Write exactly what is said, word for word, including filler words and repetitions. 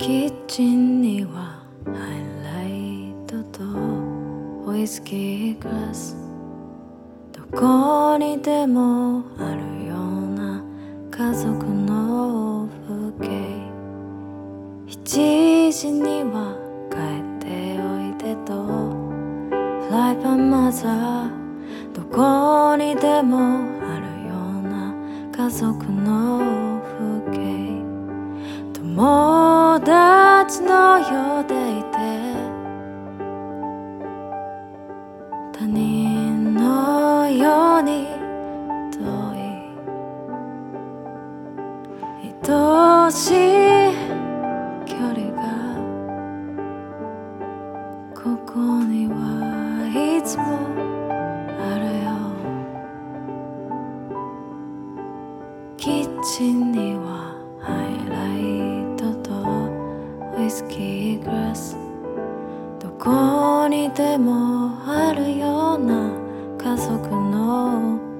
キッチンにはハイライトとウイスキーグラス、どこにでもあるような家族の風景。しちじには帰っておいでとフライパンマザー、どこにでもあるような家族の風景。友達のようでいて他人のように遠い愛しい距離がここにはいつもあるよ。キッチンにはハイライトとウイスキーグラス、どこにでもあるような家族の